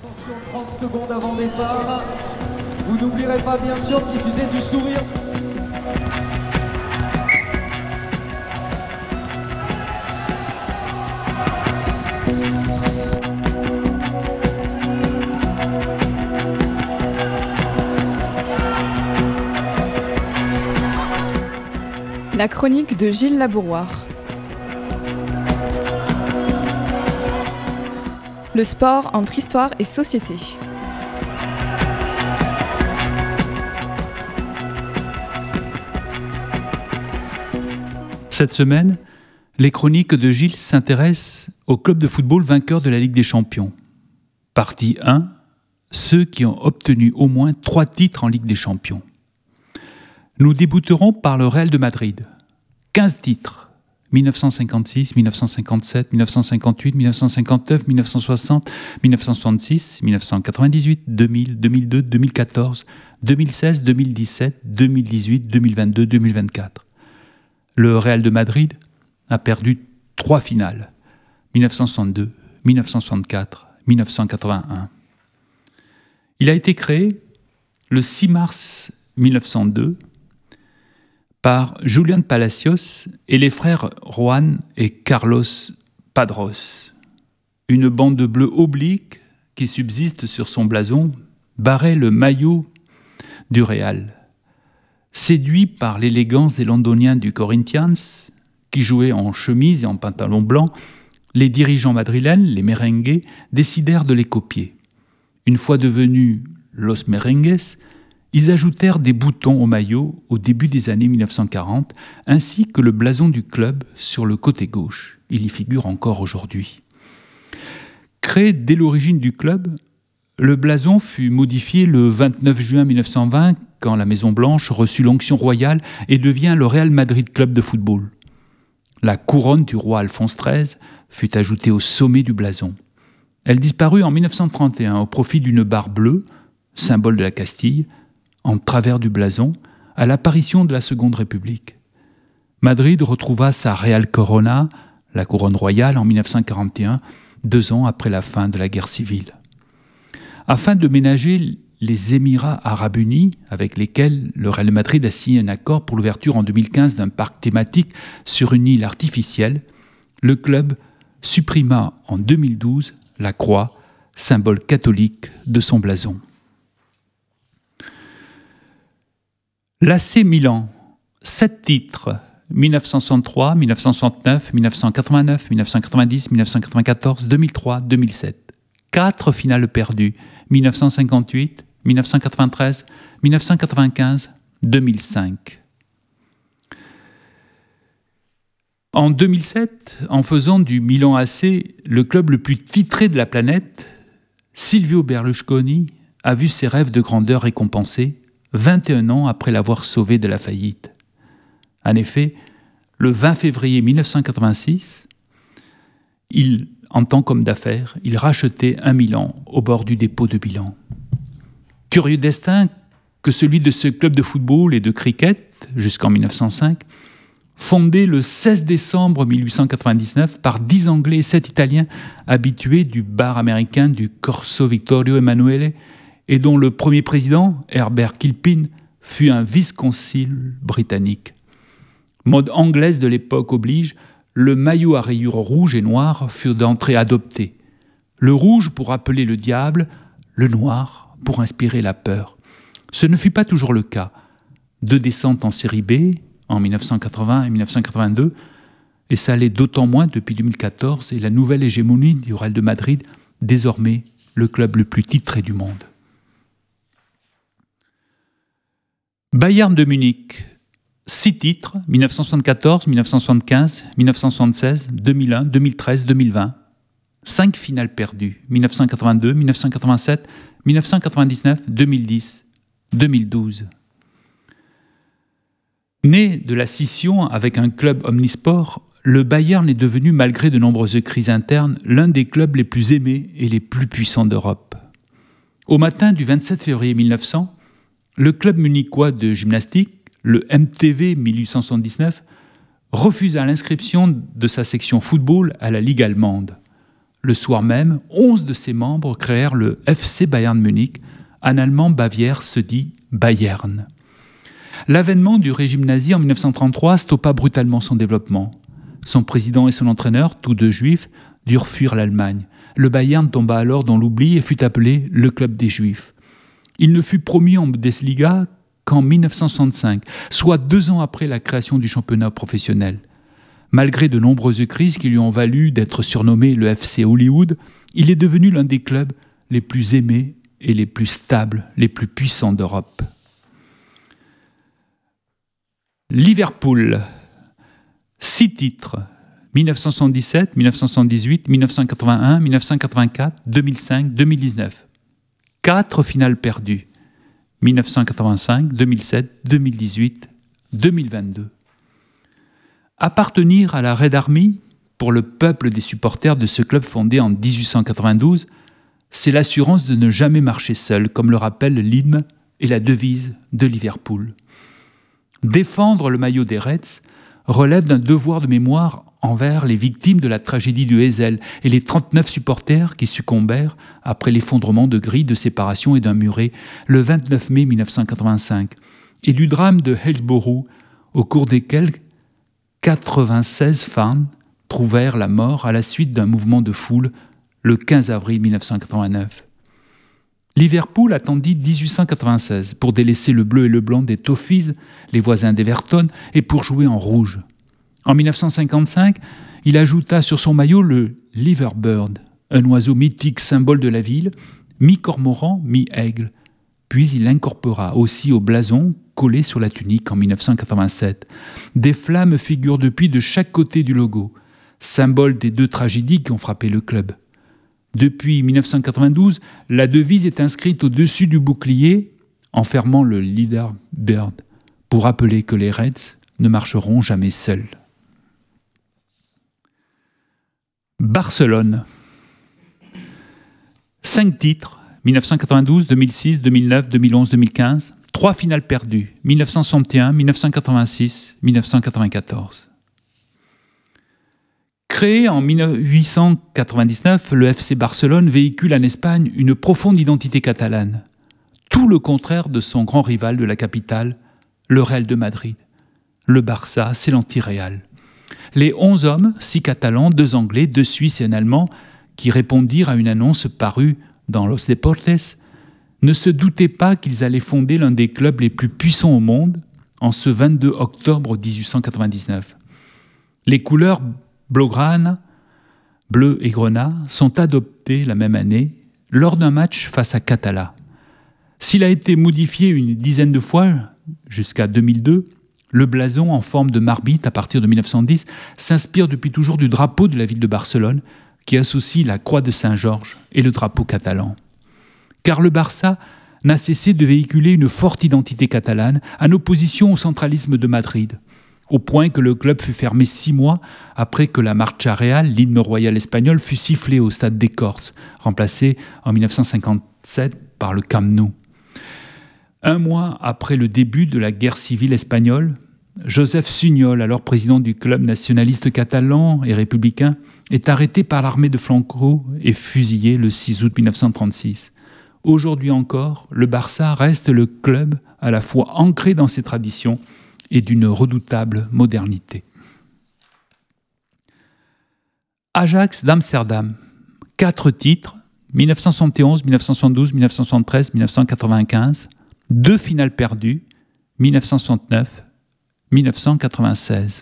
Attention, 30 secondes avant départ. Vous n'oublierez pas bien sûr de diffuser du sourire. La chronique de Gilles Labouroire. Le sport entre histoire et société. Cette semaine, les chroniques de Gilles s'intéressent au club de football vainqueur de la Ligue des Champions. Partie 1, ceux qui ont obtenu au moins 3 titres en Ligue des Champions. Nous débuterons par le Real de Madrid. 15 titres, 1956, 1957, 1958, 1959, 1960, 1966, 1998, 2000, 2002, 2014, 2016, 2017, 2018, 2022, 2024. Le Real de Madrid a perdu 3 finales, 1962, 1964, 1981. Il a été créé le 6 mars 1902 par Julián Palacios et les frères Juan et Carlos Padros. Une bande bleue oblique qui subsiste sur son blason barrait le maillot du Real. Séduits par l'élégance des londoniens du Corinthians, qui jouaient en chemise et en pantalon blanc, les dirigeants madrilènes, les merengues, décidèrent de les copier. Une fois devenus Los Merengues, ils ajoutèrent des boutons au maillot au début des années 1940, ainsi que le blason du club sur le côté gauche. Il y figure encore aujourd'hui. Créé dès l'origine du club, le blason fut modifié le 29 juin 1920 quand la Maison-Blanche reçut l'onction royale et devient le Real Madrid Club de football. La couronne du roi Alphonse XIII fut ajoutée au sommet du blason. Elle disparut en 1931 au profit d'une barre bleue, symbole de la Castille, en travers du blason, à l'apparition de la Seconde République. Madrid retrouva sa Real Corona, la couronne royale, en 1941, 2 ans après la fin de la guerre civile. Afin de ménager les Émirats arabes unis, avec lesquels le Real Madrid a signé un accord pour l'ouverture en 2015 d'un parc thématique sur une île artificielle, le club supprima en 2012 la croix, symbole catholique de son blason. L'AC Milan, 7 titres, 1963, 1969, 1989, 1990, 1994, 2003, 2007. 4 finales perdues, 1958, 1993, 1995, 2005. En 2007, en faisant du Milan AC le club le plus titré de la planète, Silvio Berlusconi a vu ses rêves de grandeur récompensés 21 ans après l'avoir sauvé de la faillite. En effet, le 20 février 1986, en tant qu'homme d'affaires, il rachetait un Milan au bord du dépôt de bilan. Curieux destin que celui de ce club de football et de cricket, jusqu'en 1905, fondé le 16 décembre 1899 par 10 Anglais et 7 Italiens habitués du bar américain du Corso Vittorio Emanuele et dont le premier président, Herbert Kilpin, fut un vice-consul britannique. Mode anglaise de l'époque oblige, le maillot à rayures rouges et noires fut d'entrée adopté. Le rouge pour appeler le diable, le noir pour inspirer la peur. Ce ne fut pas toujours le cas. 2 descentes en série B, en 1980 et 1982, et ça l'est d'autant moins depuis 2014 et la nouvelle hégémonie du Real de Madrid, désormais le club le plus titré du monde. Bayern de Munich, 6 titres, 1974, 1975, 1976, 2001, 2013, 2020. 5 finales perdues, 1982, 1987, 1999, 2010, 2012. Né de la scission avec un club omnisport, le Bayern est devenu, malgré de nombreuses crises internes, l'un des clubs les plus aimés et les plus puissants d'Europe. Au matin du 27 février 1900, le club munichois de gymnastique, le MTV 1879, refusa l'inscription de sa section football à la Ligue allemande. Le soir même, 11 de ses membres créèrent le FC Bayern Munich. En allemand, Bavière se dit Bayern. L'avènement du régime nazi en 1933 stoppa brutalement son développement. Son président et son entraîneur, tous deux juifs, durent fuir l'Allemagne. Le Bayern tomba alors dans l'oubli et fut appelé le club des Juifs. Il ne fut promu en Bundesliga qu'en 1965, soit 2 ans après la création du championnat professionnel. Malgré de nombreuses crises qui lui ont valu d'être surnommé le FC Hollywood, il est devenu l'un des clubs les plus aimés et les plus stables, les plus puissants d'Europe. Liverpool, 6 titres, 1977, 1978, 1981, 1984, 2005, 2019. 4 finales perdues, 1985, 2007, 2018, 2022. Appartenir à la Red Army, pour le peuple des supporters de ce club fondé en 1892, c'est l'assurance de ne jamais marcher seul, comme le rappelle l'hymne et la devise de Liverpool. Défendre le maillot des Reds relève d'un devoir de mémoire envers les victimes de la tragédie du Heysel et les 39 supporters qui succombèrent après l'effondrement de grilles de séparation et d'un muret le 29 mai 1985, et du drame de Hillsborough, au cours desquels 96 fans trouvèrent la mort à la suite d'un mouvement de foule le 15 avril 1989. Liverpool attendit 1896 pour délaisser le bleu et le blanc des Toffees, les voisins d'Everton, et pour jouer en rouge. En 1955, il ajouta sur son maillot le Liverbird, un oiseau mythique symbole de la ville, mi-cormoran, mi-aigle. Puis il l'incorpora aussi au blason collé sur la tunique en 1987. Des flammes figurent depuis de chaque côté du logo, symbole des 2 tragédies qui ont frappé le club. Depuis 1992, la devise est inscrite au-dessus du bouclier, enfermant le Liverbird, pour rappeler que les Reds ne marcheront jamais seuls. Barcelone. 5 titres, 1992, 2006, 2009, 2011, 2015. 3 finales perdues, 1961, 1986, 1994. Créé en 1899, le FC Barcelone véhicule en Espagne une profonde identité catalane, tout le contraire de son grand rival de la capitale, le Real de Madrid. Le Barça, c'est l'anti-Real. Les 11 hommes, 6 Catalans, 2 Anglais, 2 Suisses et un Allemand, qui répondirent à une annonce parue dans Los Deportes, ne se doutaient pas qu'ils allaient fonder l'un des clubs les plus puissants au monde en ce 22 octobre 1899. Les couleurs blaugrana, bleu et grenat, sont adoptées la même année lors d'un match face à Catala. S'il a été modifié une dizaine de fois jusqu'à 2002, le blason en forme de marmite à partir de 1910 s'inspire depuis toujours du drapeau de la ville de Barcelone qui associe la croix de Saint-Georges et le drapeau catalan. Car le Barça n'a cessé de véhiculer une forte identité catalane en opposition au centralisme de Madrid, au point que le club fut fermé 6 mois après que la Marcha Real, l'hymne royal espagnol, fut sifflé au stade des Corses, remplacé en 1957 par le Camp Nou. 1 mois après le début de la guerre civile espagnole, Joseph Sunyol, alors président du club nationaliste catalan et républicain, est arrêté par l'armée de Franco et fusillé le 6 août 1936. Aujourd'hui encore, le Barça reste le club à la fois ancré dans ses traditions et d'une redoutable modernité. Ajax d'Amsterdam, 4 titres, 1971, 1972, 1973, 1995, 2 finales perdues, 1969, 1996.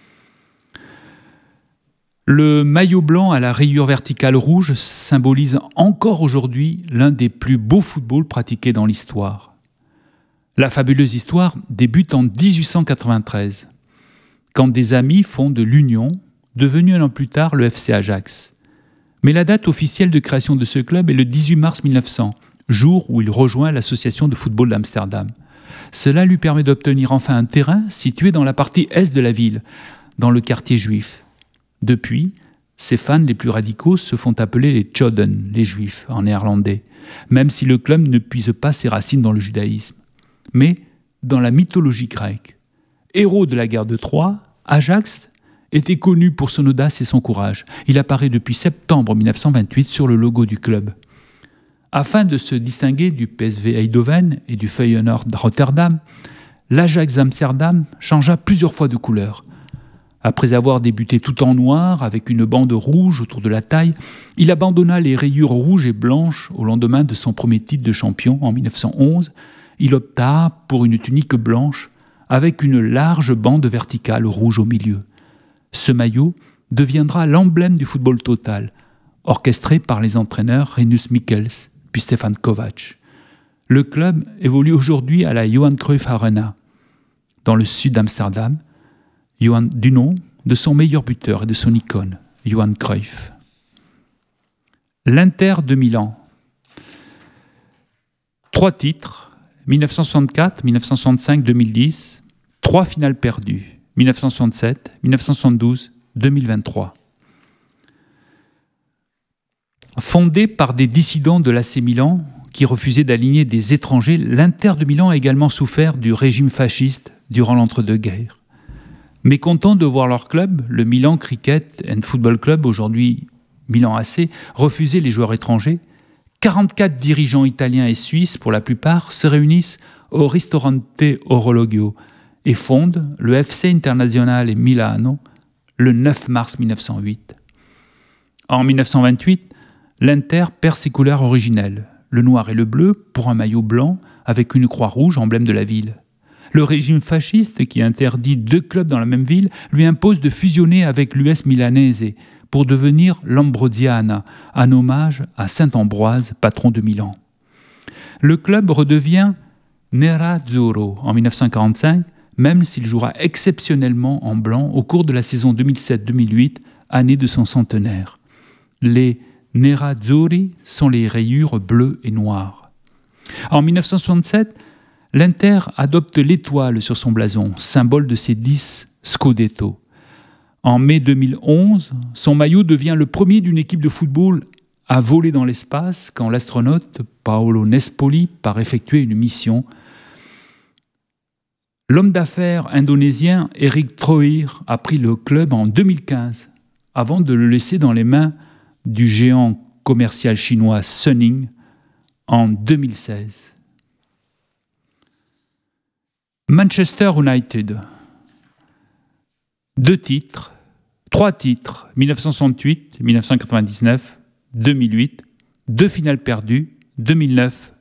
Le maillot blanc à la rayure verticale rouge symbolise encore aujourd'hui l'un des plus beaux footballs pratiqués dans l'histoire. La fabuleuse histoire débute en 1893, quand des amis fondent l'Union, devenu 1 an plus tard le FC Ajax. Mais la date officielle de création de ce club est le 18 mars 1900, jour où il rejoint l'association de football d'Amsterdam. Cela lui permet d'obtenir enfin un terrain situé dans la partie est de la ville, dans le quartier juif. Depuis, ses fans les plus radicaux se font appeler les Joden, les Juifs, en néerlandais, même si le club ne puise pas ses racines dans le judaïsme, mais dans la mythologie grecque. Héros de la guerre de Troie, Ajax était connu pour son audace et son courage. Il apparaît depuis septembre 1928 sur le logo du club. Afin de se distinguer du PSV Eindhoven et du Feyenoord Rotterdam, l'Ajax Amsterdam changea plusieurs fois de couleur. Après avoir débuté tout en noir, avec une bande rouge autour de la taille, il abandonna les rayures rouges et blanches au lendemain de son premier titre de champion en 1911. Il opta pour une tunique blanche avec une large bande verticale rouge au milieu. Ce maillot deviendra l'emblème du football total, orchestré par les entraîneurs Rinus Michels puis Stefan Kovac. Le club évolue aujourd'hui à la Johan Cruyff Arena, dans le sud d'Amsterdam, du nom de son meilleur buteur et de son icône, Johan Cruyff. L'Inter de Milan. 3 titres, 1964, 1965, 2010, 3 finales perdues, 1967, 1972, 2023. Fondé par des dissidents de l'AC Milan qui refusaient d'aligner des étrangers, l'Inter de Milan a également souffert du régime fasciste durant l'entre-deux-guerres. Mécontents de voir leur club, le Milan Cricket and Football Club, aujourd'hui Milan AC, refuser les joueurs étrangers, 44 dirigeants italiens et suisses, pour la plupart, se réunissent au Ristorante Orologio et fondent le FC Internazionale Milano le 9 mars 1908. En 1928, l'Inter perd ses couleurs originelles, le noir et le bleu pour un maillot blanc avec une croix rouge, emblème de la ville. Le régime fasciste, qui interdit 2 clubs dans la même ville, lui impose de fusionner avec l'US Milanese pour devenir l'Ambrosiana, un hommage à saint Ambroise, patron de Milan. Le club redevient Nerazzurro en 1945, même s'il jouera exceptionnellement en blanc au cours de la saison 2007-2008, année de son centenaire. Les Nerazzurri sont les rayures bleues et noires. En 1967, l'Inter adopte l'étoile sur son blason, symbole de ses 10 Scudetto. En mai 2011, son maillot devient le premier d'une équipe de football à voler dans l'espace quand l'astronaute Paolo Nespoli part effectuer une mission. L'homme d'affaires indonésien Erick Thohir a pris le club en 2015, avant de le laisser dans les mains du géant commercial chinois Suning en 2016. Manchester United. 2 titres, 3 titres, 1968, 1999, 2008, 2 finales perdues, 2009,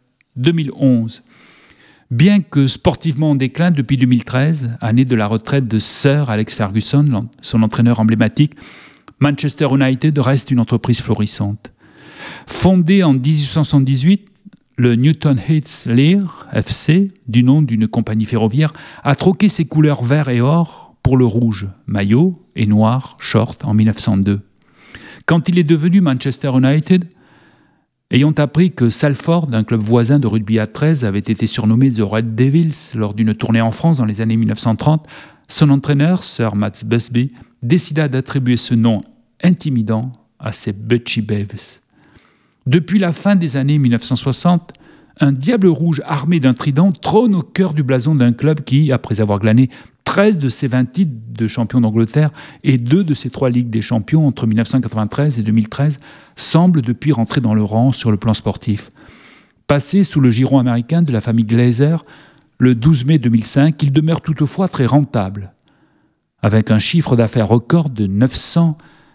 2011. Bien que sportivement en déclin depuis 2013, année de la retraite de Sir Alex Ferguson, son entraîneur emblématique, Manchester United reste une entreprise florissante. Fondée en 1878, le Newton Heath Lear FC, du nom d'une compagnie ferroviaire, a troqué ses couleurs vert et or pour le rouge, maillot, et noir, short, en 1902. Quand il est devenu Manchester United, ayant appris que Salford, un club voisin de rugby à 13, avait été surnommé The Red Devils lors d'une tournée en France dans les années 1930, son entraîneur, Sir Matt Busby, décida d'attribuer ce nom intimidant à ses Butchie Babes. Depuis la fin des années 1960, un diable rouge armé d'un trident trône au cœur du blason d'un club qui, après avoir glané 13 de ses 20 titres de champion d'Angleterre et 2 de ses 3 Ligues des champions entre 1993 et 2013, semble depuis rentrer dans le rang sur le plan sportif. Passé sous le giron américain de la famille Glazer, le 12 mai 2005, il demeure toutefois très rentable. Avec un chiffre d'affaires record de 900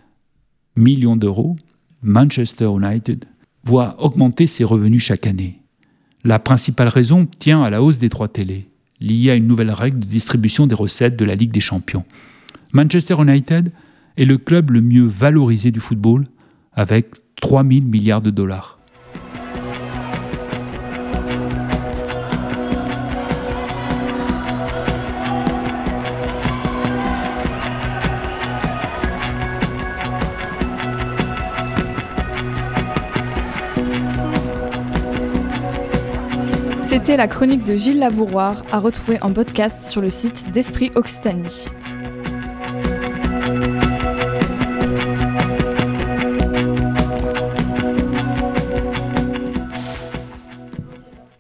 millions d'euros, Manchester United voit augmenter ses revenus chaque année. La principale raison tient à la hausse des droits télé, liée à une nouvelle règle de distribution des recettes de la Ligue des Champions. Manchester United est le club le mieux valorisé du football, avec 3 000 milliards de dollars. C'était la chronique de Gilles Labouroir, à retrouver en podcast sur le site d'Esprit Occitanie.